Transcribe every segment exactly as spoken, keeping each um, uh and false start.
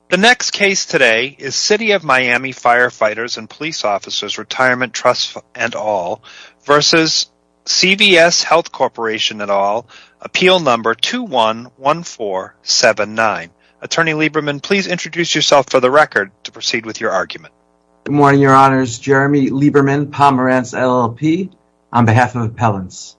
The next case today is City of Miami Firefighters and Police Officers Retirement Trust and al. Versus C V S Health Corporation et al., appeal number two one one four seven nine. Attorney Lieberman, please introduce yourself for the record to proceed with your argument. Good morning, Your Honors. Jeremy Lieberman, Pomerantz L L P, on behalf of appellants.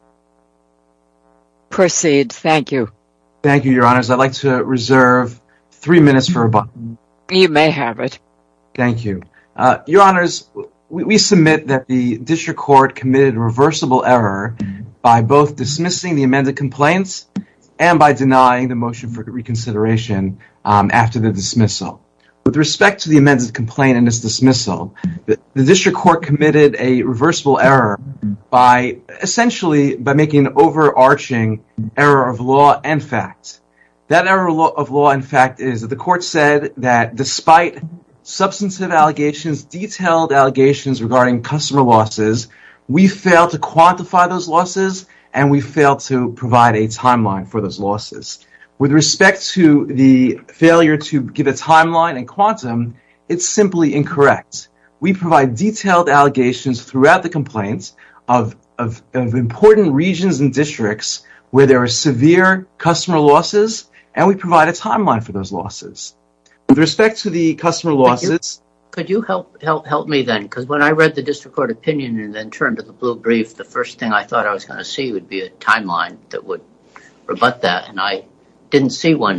Proceed. Thank you. Thank you, Your Honors. I'd like to reserve three minutes for rebuttal. You may have it. Thank you. Uh, Your Honors, we, we submit that the district court committed a reversible error by both dismissing the amended complaints and by denying the motion for reconsideration um, after the dismissal. With respect to the amended complaint and its dismissal, the, the district court committed a reversible error by essentially by making an overarching error of law and fact. That error of law and fact is that the court said that despite substantive allegations, detailed allegations regarding customer losses, we failed to quantify those losses and we failed to provide a timeline for those losses. With respect to the failure to give a timeline and quantum, it's simply incorrect. We provide detailed allegations throughout the complaints of, of, of important regions and districts where there are severe customer losses, and we provide a timeline for those losses. With respect to the customer losses... Could you, could you help, help, help me then? Because when I read the district court opinion and then turned to the blue brief, the first thing I thought I was going to see would be a timeline that would rebut that, and I didn't see one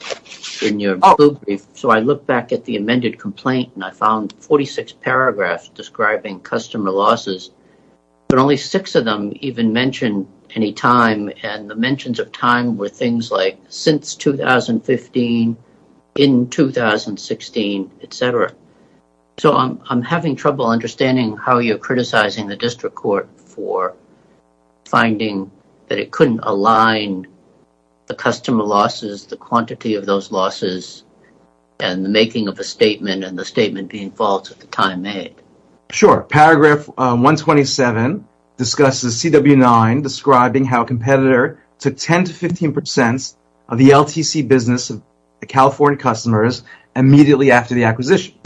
in your oh. blue brief. So I looked back at the amended complaint and I found forty-six paragraphs describing customer losses, but only six of them even mention any time, and the mentions of time were things like since two thousand fifteen, in two thousand sixteen, et cetera. So I'm I'm having trouble understanding how you're criticizing the district court for finding that it couldn't align the customer losses, the quantity of those losses, and the making of a statement and the statement being false at the time made. Sure. Paragraph uh, one twenty-seven discusses C W nine describing how a competitor took ten to fifteen percent of the L T C business of the California customers immediately after the acquisition.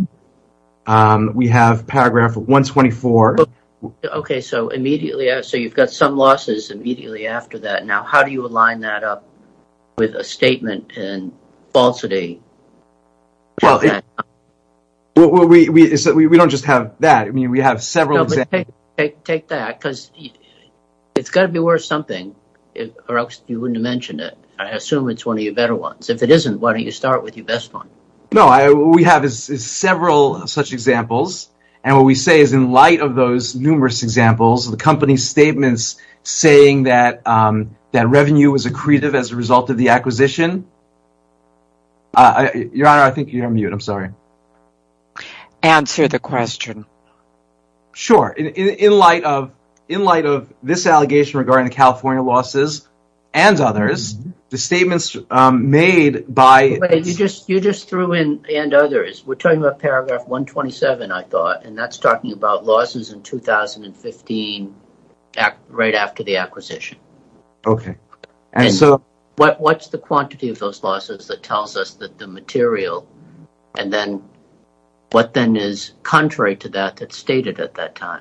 Um, we have paragraph one twenty-four. Okay, so immediately, so you've got some losses immediately after that. Now, how do you align that up with a statement and falsity? Well, it, well we, we, we, we don't just have that. I mean, we have several no, examples. Take, take, take that, because it's got to be worth something, if, or else you wouldn't have mentioned it. I assume it's one of your better ones. If it isn't, why don't you start with your best one? No, I, what we have is, is several such examples, and what we say is in light of those numerous examples, the company's statements saying that um, that revenue was accretive as a result of the acquisition. Uh, I, Your Honor, I think you're on mute. I'm sorry. Answer the question. Sure. In, in, in light of in light of this allegation regarding the California losses and others, mm-hmm. the statements um, made by Wait, you just you just threw in and others. We're talking about paragraph one twenty-seven, I thought, and that's talking about losses in two thousand fifteen, right after the acquisition. Okay. And, and so what what's the quantity of those losses that tells us that the material, and then what then is contrary to that that's stated at that time?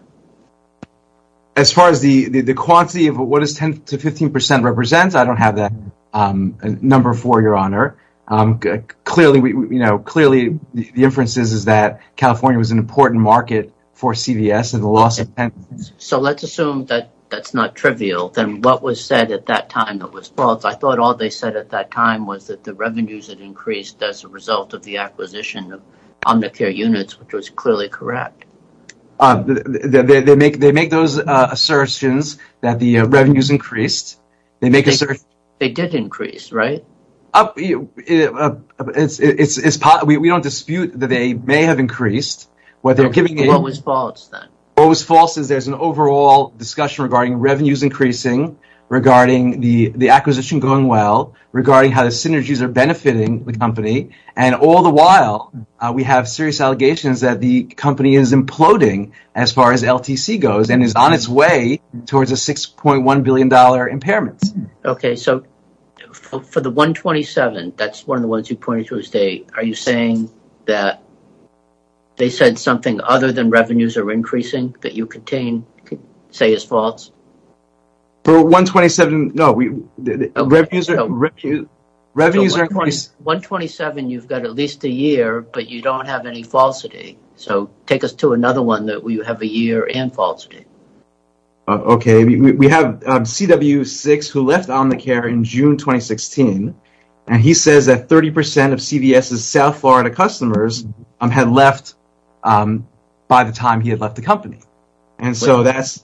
As far as the, the, the quantity of what does ten to fifteen percent represent, I don't have that um, number for Your Honor. Um, c- clearly, we, we, you know, clearly the, the inference is, is that California was an important market for C V S and the loss of ten. So let's assume that that's not trivial. Then what was said at that time that was false? I thought all they said at that time was that the revenues had increased as a result of the acquisition of Omnicare units, which was clearly correct. Uh, they, they, they make they make those uh, assertions that the uh, revenues increased. They make they, assertions. They did increase, right? Up, it, uh, it's it's it's we we don't dispute that they may have increased. What they're okay. giving. What was false then? What was false is there's an overall discussion regarding revenues increasing, regarding the, the acquisition going well, regarding how the synergies are benefiting the company, and all the while uh, we have serious allegations that the company is imploding as far as L T C goes and is on its way towards a six point one billion dollars impairment. Okay, so for, for the one twenty-seven, that's one of the ones you pointed to as date. Are you saying that they said something other than revenues are increasing that you contain could say is false? For one twenty-seven, no, we the, the okay. revenues are so, revenue, revenues so are increasing. one twenty-seven, you've got at least a year, but you don't have any falsity. So take us to another one that we have a year and falsity. Uh, okay, we, we have um, C W six who left Omnicare in June twenty sixteen, and he says that thirty percent of CVS's South Florida customers um, had left um, by the time he had left the company, and so that's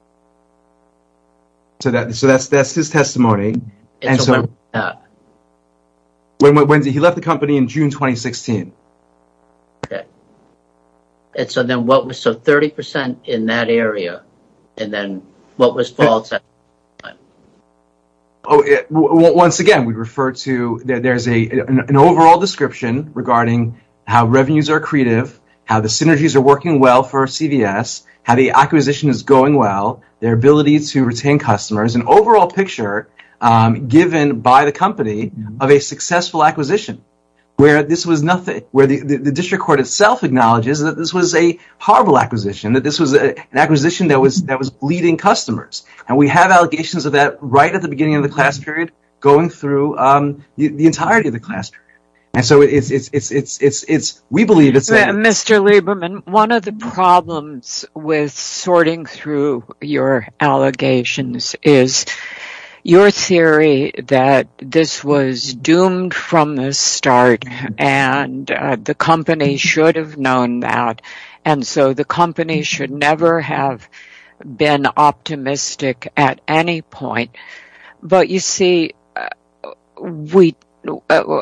so that so that's that's his testimony. And, and so, so when, uh, when when when he left the company in June twenty sixteen. Okay, and so then what was so thirty percent in that area? And then what was false at the time? Oh, it, w- once again, we refer to there, there's a an, an overall description regarding how revenues are accretive, how the synergies are working well for C V S, how the acquisition is going well, their ability to retain customers, an overall picture um, given by the company of a successful acquisition. Where this was nothing, where the, the, the district court itself acknowledges that this was a horrible acquisition, that this was a, an acquisition that was that was bleeding customers, and we have allegations of that right at the beginning of the class period, going through um, the, the entirety of the class period, and so it's it's it's it's it's it's we believe it's. A, Mister Lieberman, one of the problems with sorting through your allegations is your theory that this was doomed from the start and uh, the company should have known that, and so the company should never have been optimistic at any point. But you see, uh, we uh, uh,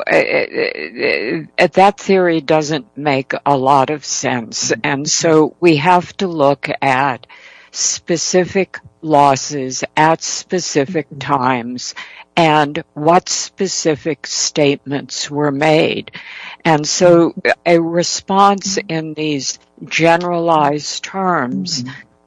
that theory doesn't make a lot of sense, and so we have to look at specific losses at specific times and what specific statements were made. And so a response in these generalized terms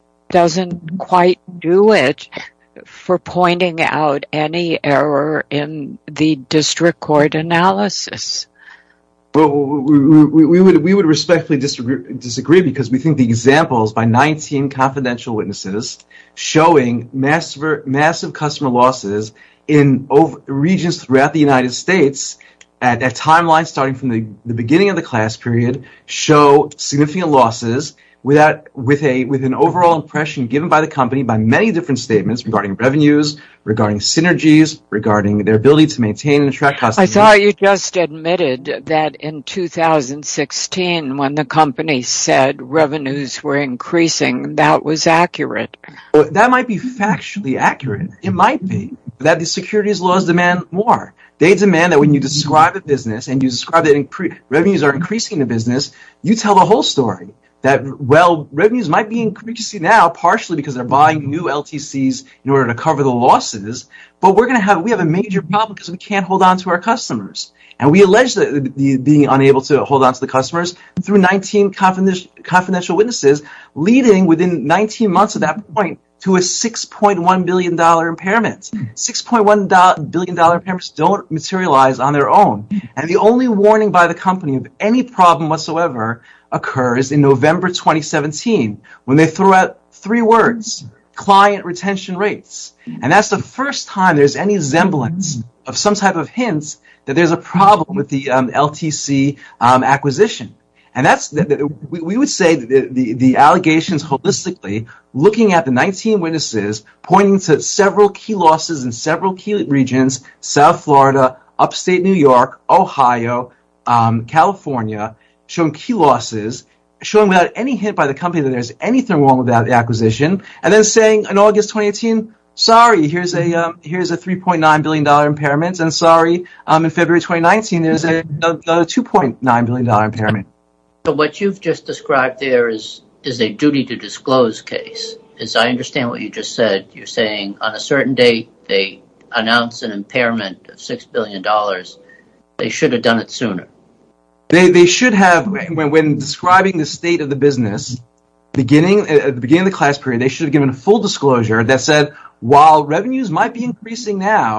doesn't quite do it for pointing out any error in the district court analysis. Well, we, we, we would we would respectfully disagree, disagree because we think the examples by nineteen confidential witnesses showing massive massive customer losses in over, regions throughout the United States at, at timelines starting from the, the beginning of the class period show significant losses without with a with an overall impression given by the company by many different statements regarding revenues, regarding synergies, regarding their ability to maintain and attract customers. I thought you just admitted that in two thousand sixteen, when the company said revenues were increasing, that was accurate. Well, that might be factually accurate. It might be that the securities laws demand more. They demand that when you describe a business and you describe that incre- revenues are increasing in the business, you tell the whole story. That, well, revenues might be increasing now, partially because they're buying new L T Cs in order to cover the losses, but we're going to have, we have a major problem because we can't hold on to our customers. And we allege that the, being unable to hold on to the customers through nineteen confidential, confidential witnesses, leading within nineteen months at that point to a six point one billion dollars impairment. six point one billion dollars impairments don't materialize on their own. And the only warning by the company of any problem whatsoever occurs in November twenty seventeen when they throw out three words, client retention rates. And that's the first time there's any semblance of some type of hint that there's a problem with the um, L T C um, acquisition. And that's the, the, we, we would say that the, the, the allegations holistically, looking at the nineteen witnesses, pointing to several key losses in several key regions, South Florida, upstate New York, Ohio, um, California, showing key losses, showing without any hint by the company that there's anything wrong with that acquisition, and then saying in August twenty eighteen, sorry, here's a um, here's a three point nine billion dollars impairment, and sorry, um, in February twenty nineteen, there's a, another two point nine billion dollars impairment. So what you've just described there is is a duty to disclose case. As I understand what you just said, you're saying on a certain date they announce an impairment of six billion dollars. They should have done it sooner. They they should have, when, when describing the state of the business, beginning at the beginning of the class period, they should have given a full disclosure that said, while revenues might be increasing now,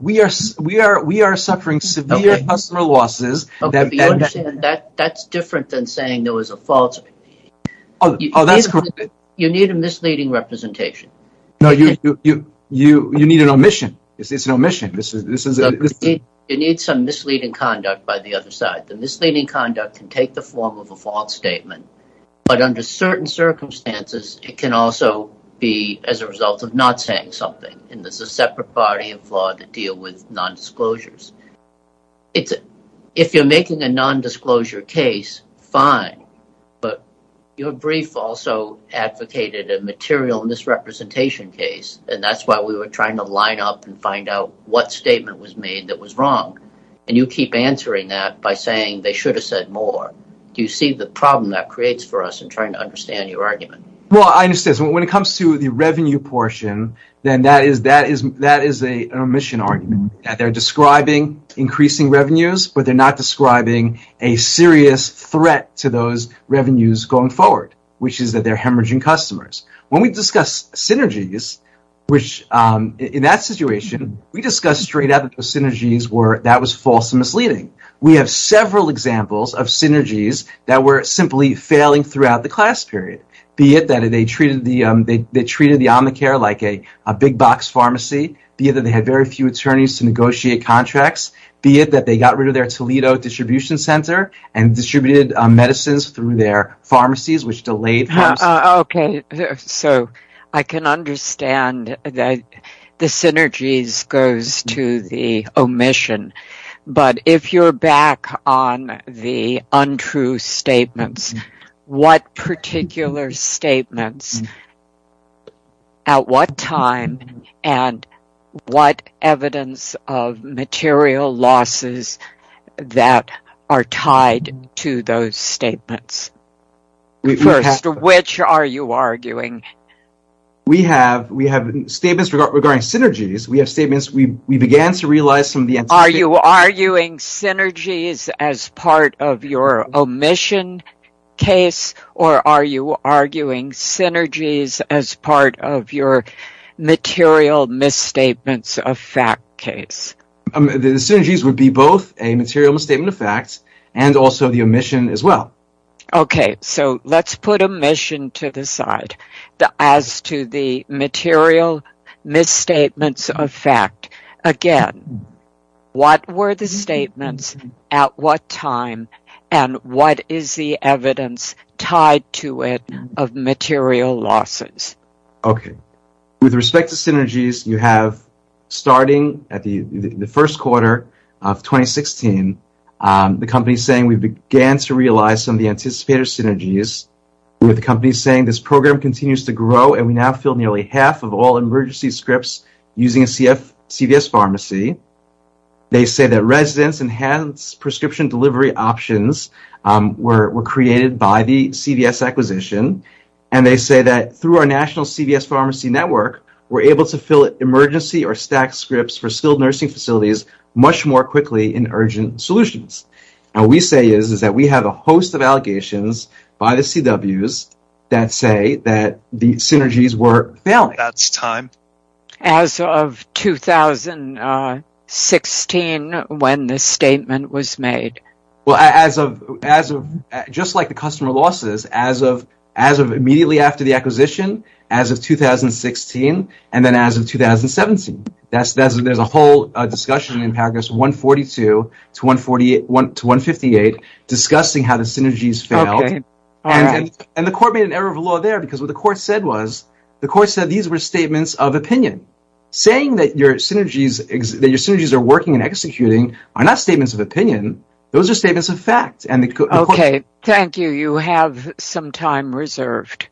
we are we are we are suffering severe Okay. customer losses. Okay, that, but you that, understand that that's different than saying there was a false. Oh, You, oh that's you correct. need, you need a misleading representation. No, you you you you, you need an omission. It's, it's an omission. This is this is So a, this you, need, you need some misleading conduct by the other side. The misleading conduct can take the form of a false statement, but under certain circumstances, it can also be as a result of not saying something. And there's a separate body of law that deal with non-disclosures. It's a, if you're making a non-disclosure case, fine, but your brief also advocated a material misrepresentation case, and that's why we were trying to line up and find out what statement was made that was wrong. And you keep answering that by saying they should have said more. Do you see the problem that creates for us in trying to understand your argument? Well, I understand. So when it comes to the revenue portion, then that is that is that is a, an omission argument. That they're describing increasing revenues, but they're not describing a serious threat to those revenues going forward, which is that they're hemorrhaging customers. When we discuss synergies, which um, in, in that situation, we discussed straight out that those synergies were that was false and misleading. We have several examples of synergies that were simply failing throughout the class period. Be it that they treated the um, they, they treated the Omnicare like a, a big box pharmacy. Be it that they had very few attorneys to negotiate contracts. Be it that they got rid of their Toledo distribution center and distributed um, medicines through their pharmacies, which delayed. Uh, uh, okay, so I can understand that the synergies goes to the omission, but if you're back on the untrue statements. What particular statements, at what time, and what evidence of material losses that are tied to those statements? We, First, we have, which are you arguing? We have we have statements reg- regarding synergies. We have statements we we began to realize some of the. Are you arguing synergies as part of your omission case, or are you arguing synergies as part of your material misstatements of fact case? Um, the, the synergies would be both a material misstatement of fact and also the omission as well. Okay, so let's put omission to the side. The, as to the material misstatements of fact, again, what were the statements, at what time, and what is the evidence tied to it of material losses? Okay. With respect to synergies, you have, starting at the the, the first quarter of twenty sixteen, um, the company saying we began to realize some of the anticipated synergies, with the company saying this program continues to grow and we now fill nearly half of all emergency scripts using a C F, C V S pharmacy. They say that residents' enhanced prescription delivery options um, were, were created by the C V S acquisition. And they say that through our national C V S pharmacy network, we're able to fill emergency or stacked scripts for skilled nursing facilities much more quickly in urgent solutions. And what we say is, is that we have a host of allegations by the C Ws that say that the synergies were failing. That's time. As of two thousand sixteen, when the statement was made. Well, as of as of just like the customer losses, as of as of immediately after the acquisition, as of two thousand sixteen, and then as of two thousand seventeen. That's that's there's a whole uh, discussion in paragraphs one forty-two to one forty-eight one, to one fifty-eight discussing how the synergies failed. Okay. And, right. and and the court made an error of law there because what the court said was the court said these were statements of opinion. Saying that your synergies that your synergies are working and executing are not statements of opinion. Those are statements of fact. And the, the okay, court- thank you. You have some time reserved.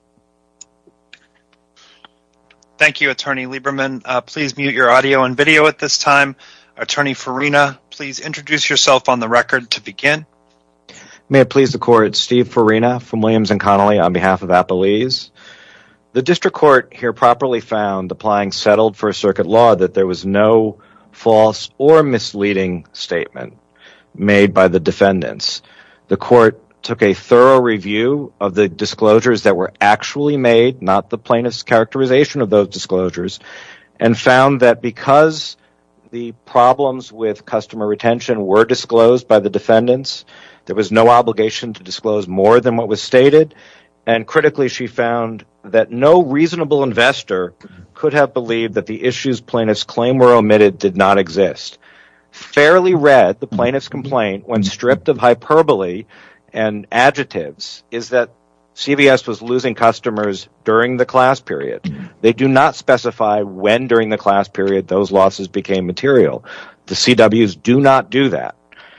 Thank you, Attorney Lieberman. Uh, please mute your audio and video at this time. Attorney Farina, please introduce yourself on the record to begin. May it please the court, Steve Farina from Williams and Connolly on behalf of Appalese. The district court here properly found, applying settled First Circuit law, that there was no false or misleading statement made by the defendants. The court took a thorough review of the disclosures that were actually made, not the plaintiff's characterization of those disclosures, and found that because the problems with customer retention were disclosed by the defendants. There was no obligation to disclose more than what was stated. And critically, she found that no reasonable investor could have believed that the issues plaintiffs claim were omitted did not exist. Fairly read, the plaintiff's complaint, when stripped of hyperbole and adjectives, is that C V S was losing customers during the class period. They do not specify when during the class period those losses became material. The C Ws do not do that.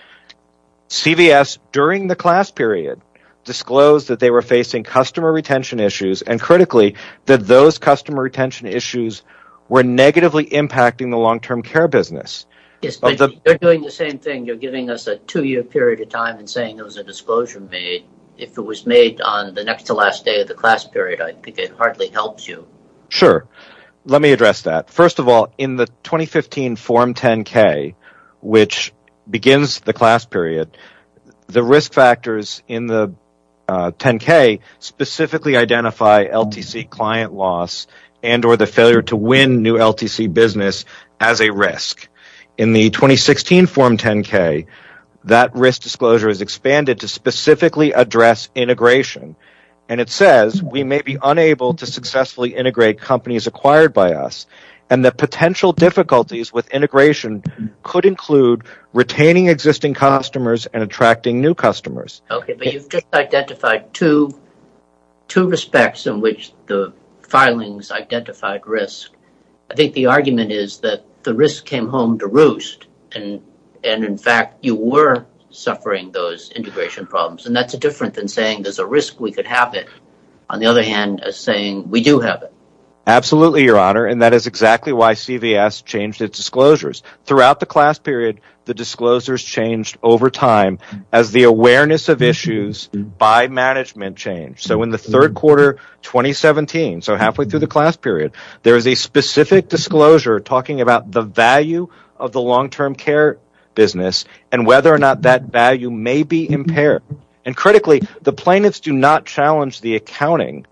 C V S, during the class period, disclosed that they were facing customer retention issues, and critically, that those customer retention issues were negatively impacting the long-term care business. Yes, but the, you're doing the same thing. You're giving us a two-year period of time and saying there was a disclosure made. If it was made on the next to last day of the class period, I think it hardly helps you. Sure. Let me address that. First of all, in the twenty fifteen Form ten K, which begins the class period, the risk factors in the uh, ten K specifically identify L T C client loss and or the failure to win new L T C business as a risk. In the twenty sixteen Form ten K, that risk disclosure is expanded to specifically address integration. And it says we may be unable to successfully integrate companies acquired by us, and the potential difficulties with integration could include retaining existing customers and attracting new customers. Okay, but you've just identified two, two respects in which the filings identified risk. I think the argument is that the risk came home to roost, and and in fact, you were suffering those integration problems. And that's different than saying there's a risk we could have it. On the other hand, as saying we do have it. Absolutely, Your Honor. And that is exactly why C V S changed its disclosures. Throughout the class period, the disclosures changed over time as the awareness of issues by management changed. So in the third quarter twenty seventeen, so halfway through the class period, there is a specific disclosure talking about the value of the long-term care business and whether or not that value may be impaired. And critically, the plaintiffs do not challenge the accounting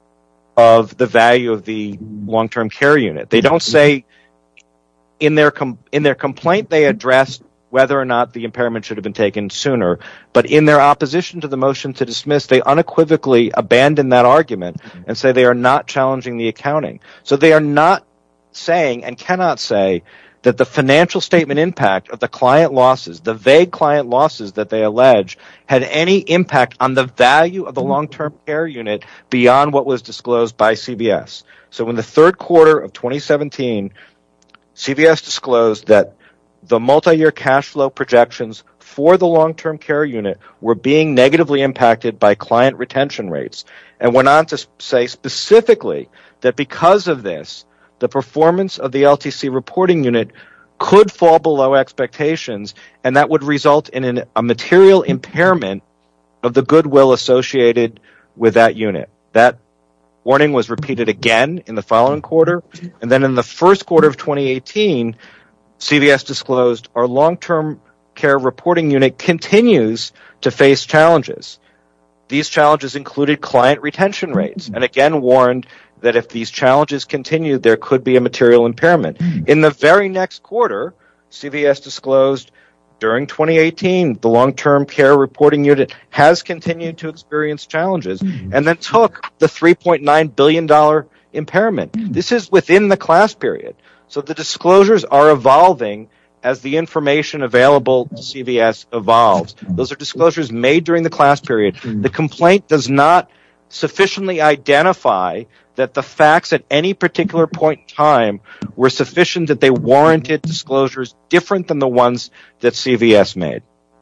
of the value of the long-term care unit. They don't say in their com- in their complaint they addressed whether or not the impairment should have been taken sooner, but in their opposition to the motion to dismiss, they unequivocally abandon that argument and say they are not challenging the accounting. So they are not saying and cannot say that the financial statement impact of the client losses, the vague client losses that they allege, had any impact on the value of the long-term care unit beyond what was disclosed by C V S. So in the third quarter of twenty seventeen, C V S disclosed that the multi-year cash flow projections for the long-term care unit were being negatively impacted by client retention rates, and went on to say specifically that because of this, the performance of the L T C reporting unit could fall below expectations, and that would result in an, a material impairment of the goodwill associated with that unit. That warning was repeated again in the following quarter, and then in the first quarter of twenty eighteen, C V S disclosed our long-term care reporting unit continues to face challenges. These challenges included client retention rates, and again warned that if these challenges continued, there could be a material impairment. In the very next quarter, C V S disclosed during twenty eighteen, the long-term care reporting unit has continued to experience challenges, and then took the three point nine billion dollars impairment. This is within the class period. So the disclosures are evolving as the information available to C V S evolves. Those are disclosures made during the class period. The complaint does not sufficiently identify that the facts at any particular point in time were sufficient that they warranted disclosures different than the ones that C V S made.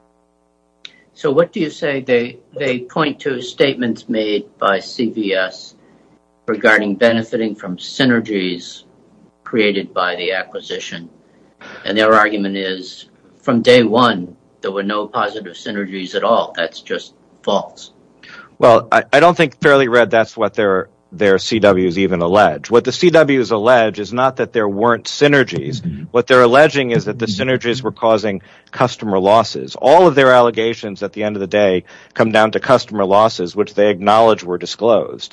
So what do you say they, they point to statements made by C V S regarding benefiting from synergies created by the acquisition? And their argument is, from day one, there were no positive synergies at all. That's just false. Well, I, I don't think fairly read that's what their their C Ws even allege. What the C Ws allege is not that there weren't synergies. Mm-hmm. What they're alleging is that the synergies were causing customer losses. All of their allegations at the end of the day come down to customer losses, which they acknowledge were disclosed.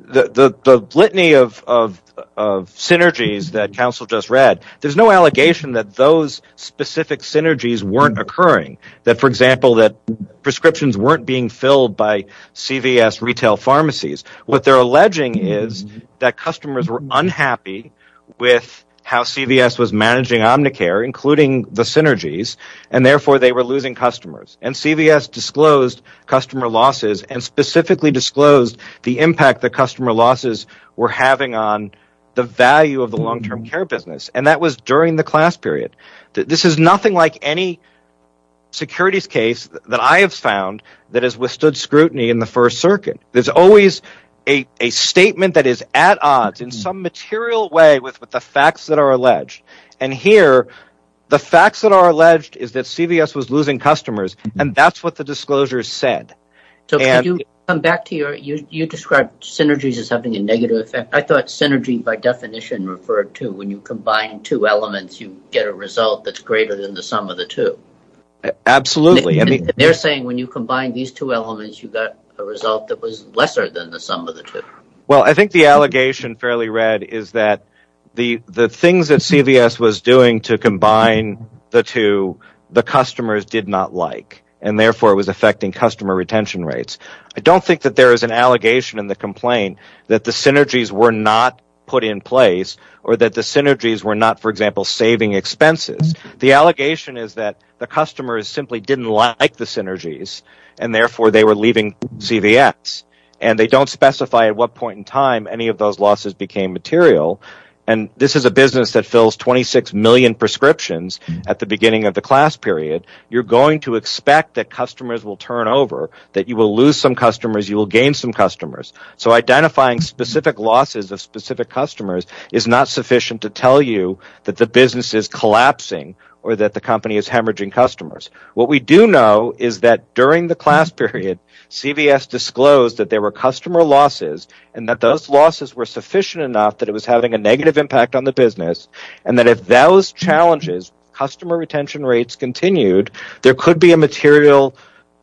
the, the, the litany of, of, of synergies that counsel just read, there's no allegation that those specific synergies weren't occurring. That, for example, that prescriptions weren't being filled by C V S retail pharmacies. What they're alleging is that customers were unhappy with how C V S was managing Omnicare, including the synergies, and therefore they were losing customers. And C V S disclosed customer losses and specifically disclosed the impact that customer losses were having on the value of the long-term care business. And that was during the class period. This is nothing like any securities case that I have found that has withstood scrutiny in the First Circuit. There's always A, a statement that is at odds in some material way with, with the facts that are alleged. And here, the facts that are alleged is that C V S was losing customers, and that's what the disclosures said. So and, could you come back to your, you, you described synergies as having a negative effect. I thought synergy by definition referred to when you combine two elements, you get a result that's greater than the sum of the two. Absolutely. And I mean, they're saying when you combine these two elements, you got a result that was lesser than the sum of the two. Well, I think the allegation fairly read is that the the things that C V S was doing to combine the two, the customers did not like, and therefore it was affecting customer retention rates. I don't think that there is an allegation in the complaint that the synergies were not put in place or that the synergies were not, for example, saving expenses. The allegation is that the customers simply didn't like the synergies and therefore they were leaving C V S. And they don't specify at what point in time any of those losses became material. And this is a business that fills twenty-six million prescriptions at the beginning of the class period. You're going to expect that customers will turn over, that you will lose some customers, you will gain some customers. So identifying specific losses of specific customers is not sufficient to tell you that the business is collapsing or that the company is hemorrhaging customers. What we do know is that during the class period, C V S disclosed that there were customer losses and that those losses were sufficient enough that it was having a negative impact on the business, and that if those challenges, customer retention rates continued, there could be a material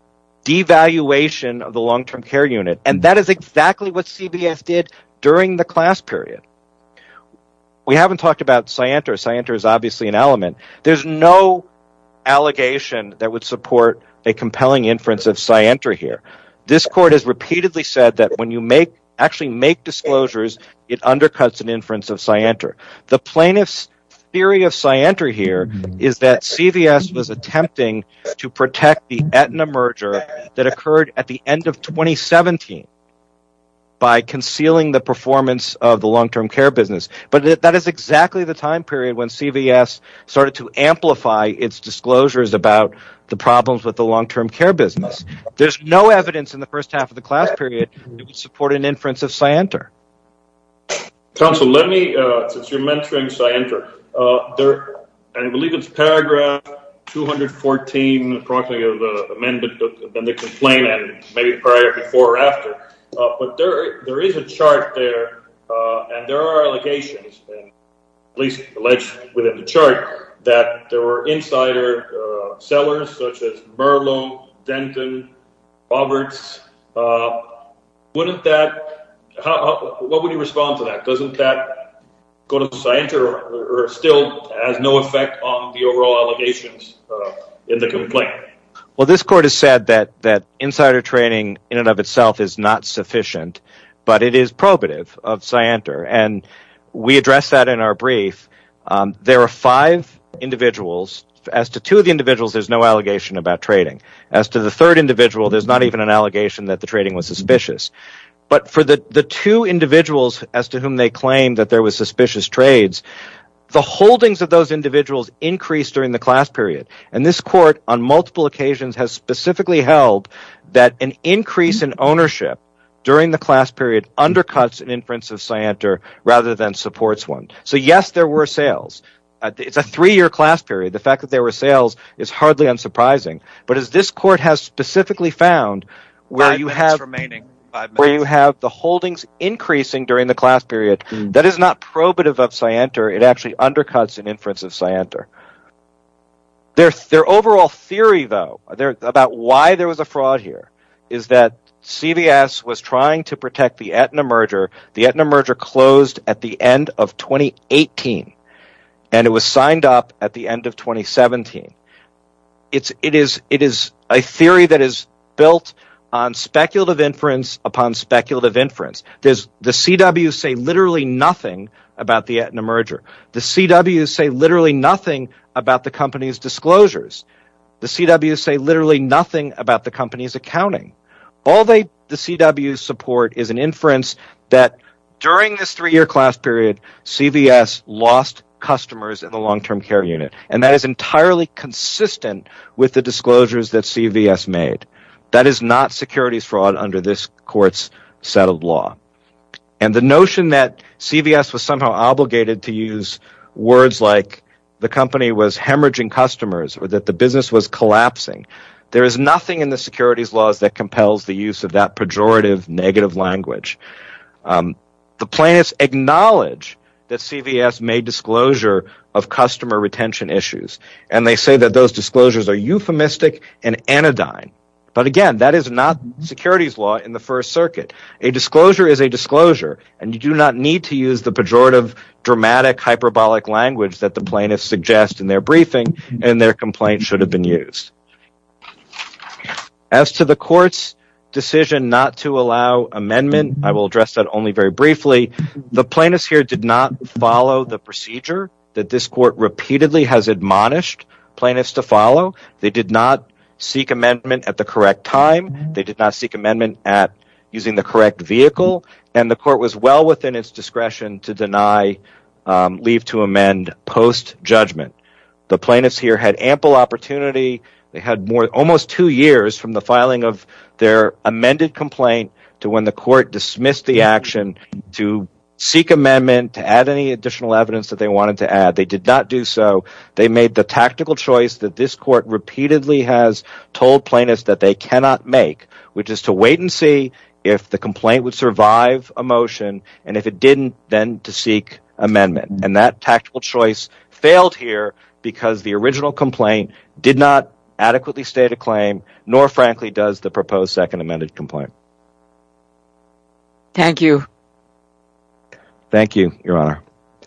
devaluation of the long-term care unit. And that is exactly what C V S did during the class period. We haven't talked about Scienter. Scienter is obviously an element. There's no allegation that would support a compelling inference of Scienter here. This court has repeatedly said that when you make actually make disclosures, it undercuts an inference of Scienter. The plaintiff's theory of Scienter here is that C V S was attempting to protect the Aetna merger that occurred at the end of twenty seventeen. By concealing the performance of the long-term care business. But that is exactly the time period when C V S started to amplify its disclosures about the problems with the long-term care business. There's no evidence in the first half of the class period that would support an inference of Scienter. Counsel, let me, uh, since you're mentioning Scienter, uh, there, I believe it's paragraph two hundred fourteen, approximately of the amendment, then the complaint, and maybe the paragraph before or after. Uh, but there, there is a chart there, uh, and there are allegations, and at least alleged within the chart, that there were insider uh, sellers such as Merlo, Denton, Roberts. Uh, wouldn't that? How, how? What would you respond to that? Doesn't that go to Scienter, or, or still has no effect on the overall allegations uh, in the complaint? Well, this court has said that, that insider trading in and of itself is not sufficient, but it is probative of Scienter. And we addressed that in our brief. Um, there are five individuals. As to two of the individuals, there's no allegation about trading. As to the third individual, there's not even an allegation that the trading was suspicious. But for the, the two individuals as to whom they claim that there was suspicious trades, the holdings of those individuals increased during the class period. And this court, on multiple occasions, has specifically held that an increase in ownership during the class period undercuts an inference of Scienter rather than supports one. So, yes, there were sales. Uh, it's a three-year class period. The fact that there were sales is hardly unsurprising. But as this court has specifically found, where Five you minutes have remaining. Five where minutes. you have the holdings increasing during the class period, mm. that is not probative of Scienter. It actually undercuts an inference of Scienter. Their, their overall theory, though, their, about why there was a fraud here, is that C V S was trying to protect the Aetna merger. The Aetna merger closed at the end of twenty eighteen, and it was signed up at the end of twenty seventeen. It's, it is, it is a theory that is built on speculative inference upon speculative inference. There's, the C Ws say literally nothing about the Aetna merger. The C Ws say literally nothing about the company's disclosures. The C Ws say literally nothing about the company's accounting. All they, the C Ws support is an inference that during this three-year class period, C V S lost customers in the long-term care unit. And that is entirely consistent with the disclosures that C V S made. That is not securities fraud under this court's settled law. And the notion that C V S was somehow obligated to use words like the company was hemorrhaging customers or that the business was collapsing, there is nothing in the securities laws that compels the use of that pejorative negative language. Um, the plaintiffs acknowledge that C V S made disclosure of customer retention issues, and they say that those disclosures are euphemistic and anodyne. But again, that is not securities law in the First Circuit. A disclosure is a disclosure, and you do not need to use the pejorative, dramatic, hyperbolic language that the plaintiffs suggest in their briefing and their complaint should have been used. As to the court's decision not to allow amendment, I will address that only very briefly. The plaintiffs here did not follow the procedure that this court repeatedly has admonished plaintiffs to follow. They did not seek amendment at the correct time. They did not seek amendment at using the correct vehicle, and the court was well within its discretion to deny um, leave to amend post-judgment. The plaintiffs here had ample opportunity. They had more, almost two years from the filing of their amended complaint to when the court dismissed the action to seek amendment, to add any additional evidence that they wanted to add. They did not do so. They made the tactical choice that this court repeatedly has told plaintiffs that they cannot make, which is to wait and see if the complaint would survive a motion, and if it didn't, then to seek amendment. And that tactical choice failed here because the original complaint did not adequately state a claim, nor frankly does the proposed second amended complaint. Thank you. Thank you, Your Honor.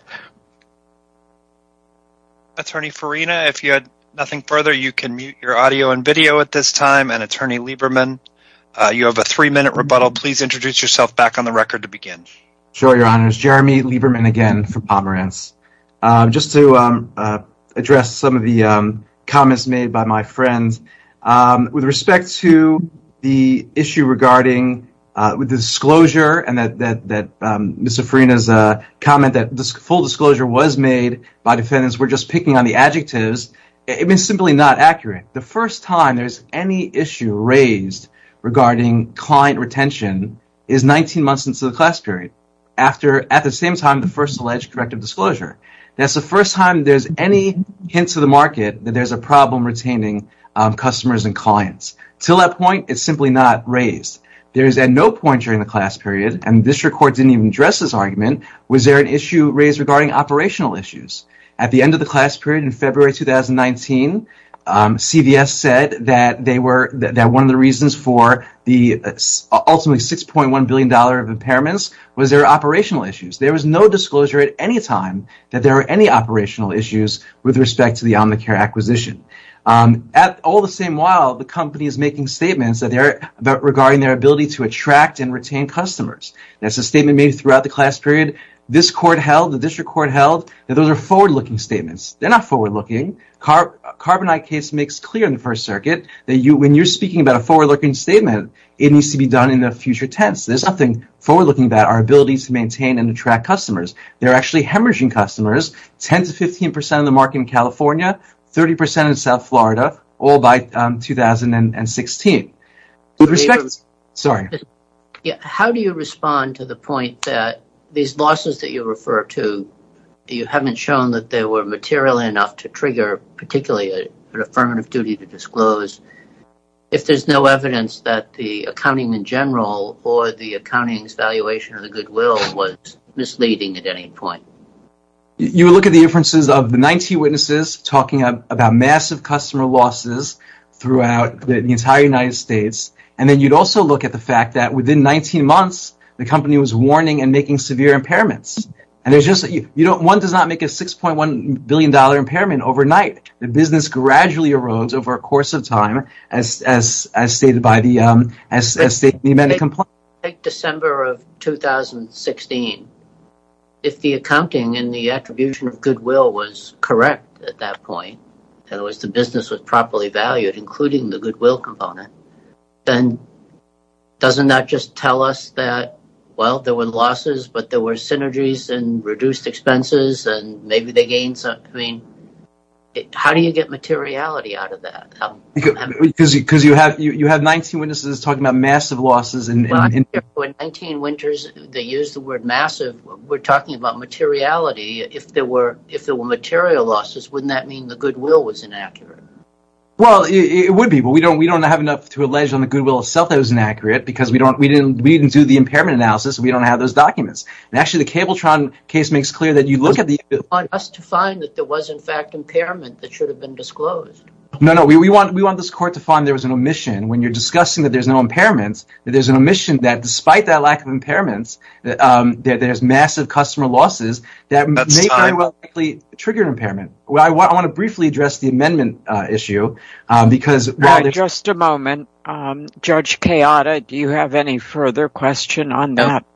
Attorney Farina, if you had nothing further, you can mute your audio and video at this time. And Attorney Lieberman, uh, you have a three-minute rebuttal. Please introduce yourself back on the record to begin. Sure, Your Honors. Jeremy Lieberman again for Pomerantz. Uh, just to um, uh, address some of the um, comments made by my friend. Um, with respect to the issue regarding uh, with the disclosure and that that that um, Mister Farina's uh, comment that this full disclosure was made by defendants, we're just picking on the adjectives. It is simply not accurate. The first time there's any issue raised regarding client retention is nineteen months into the class period, after at the same time the first alleged corrective disclosure. That's the first time there's any hint to the market that there's a problem retaining um, customers and clients. Till that point, it's simply not raised. There's at no point during the class period, and the district court didn't even address this argument, was there an issue raised regarding operational issues. At the end of the class period in February two thousand nineteen, um, C V S said that they were that, that one of the reasons for the uh, ultimately six point one billion dollars of impairments was their operational issues. There was no disclosure at any time that there were any operational issues with respect to the Omnicare acquisition. Um, at all the same while, the company is making statements that they're about regarding their ability to attract and retain customers. That's a statement made throughout the class period. This court held, the district court held, that those are forward-looking statements. They're not forward-looking. Car- Carbonite case makes clear in the First Circuit that you, when you're speaking about a forward-looking statement, it needs to be done in the future tense. There's nothing forward-looking about our ability to maintain and attract customers. They're actually hemorrhaging customers, ten to fifteen percent of the market in California, thirty percent in South Florida, all by um, two thousand sixteen. With respect, sorry. Yeah, how do you respond to the point that these losses that you refer to, you haven't shown that they were material enough to trigger particularly a, an affirmative duty to disclose if there's no evidence that the accounting in general or the accounting's valuation of the goodwill was misleading at any point? You look at the inferences of the nineteen witnesses talking about massive customer losses throughout the, the entire United States, And then you'd also look at the fact that within nineteen months, the company was warning and making severe impairments. And there's just, you, you don't, one does not make a six point one billion dollars impairment overnight. The business gradually erodes over a course of time, as as as stated by the um as as stated in the amended complaint. Take December of two thousand sixteen. If the accounting and the attribution of goodwill was correct at that point, in other words, the business was properly valued, including the goodwill component, then doesn't that just tell us that, well, there were losses, but there were synergies and reduced expenses, and maybe they gained some? I mean, it, how do you get materiality out of that? How, because because because you have you, you have nineteen witnesses talking about massive losses in, well, in, in when nineteen winters they use the word massive, we're talking about materiality. If there were if there were material losses, wouldn't that mean the goodwill was inaccurate? Well, it, it would be, but we don't we don't have enough to allege on the goodwill itself that it was inaccurate because we don't we didn't we didn't do the impairment analysis. So we don't have those documents. And actually, the Cabletron case makes clear that you look at the. You want us to find that there was in fact impairment that should have been disclosed. No, no, we, we want we want this court to find there was an omission when you're discussing that there's no impairments, that there's an omission that despite that lack of impairments, that, um, there, there's massive customer losses that That's may time. very well likely trigger an impairment. Well, I, wa- I want to briefly address the amendment uh, issue um, because while Uh, there's just a moment. Um, Judge Kayada, do you have any further question on No. that?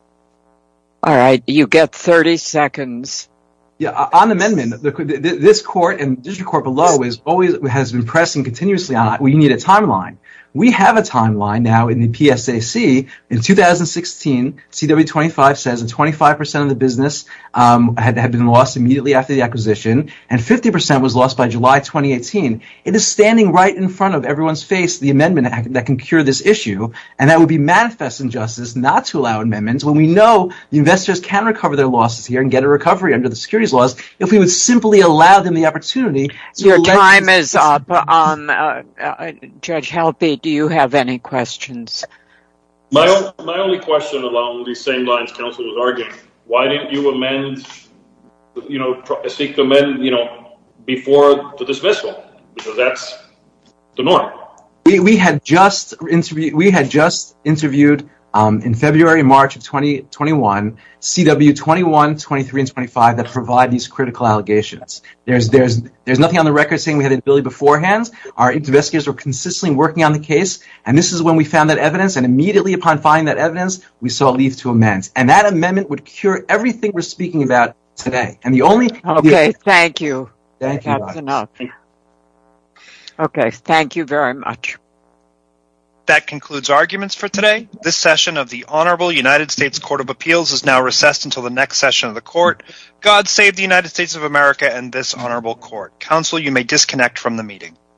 All right, you get thirty seconds. Yeah, on amendment, the, the, this court and the district court below is always has been pressing continuously on. We need a timeline. We have a timeline now in the P S A C. In two thousand sixteen, C W twenty-five says that twenty-five percent of the business um, had, had been lost immediately after the acquisition, and fifty percent was lost by July twenty eighteen. It is standing right in front of everyone's face, the amendment that can cure this issue, and that would be manifest injustice not to allow amendments when we know the investors can recover their losses here and get a recovery under the securities laws if we would simply allow them the opportunity to Your elect time these- is up. Um, uh, uh, Judge Helpe, do you have any questions? My, o- my only question along these same lines counsel was arguing, why didn't you amend, you know, try, seek to amend, you know, before the dismissal? Because that's the norm. We, we had just interviewed. We had just interviewed um, in February, March of twenty twenty-one, C W twenty-one, twenty-three, and twenty-five that provide these critical allegations. There's there's there's nothing on the record saying we had the ability beforehand. Our investigators were consistently working on the case, and this is when we found that evidence. And immediately upon finding that evidence, we saw leave to amend, and that amendment would cure everything we're speaking about today. And the only Okay, thank you. thank you. That's Roger. enough. Okay, thank you very much. That concludes arguments for today. This session of the Honorable United States Court of Appeals is now recessed until the next session of the court. God save the United States of America and this honorable court. Counsel, you may disconnect from the meeting.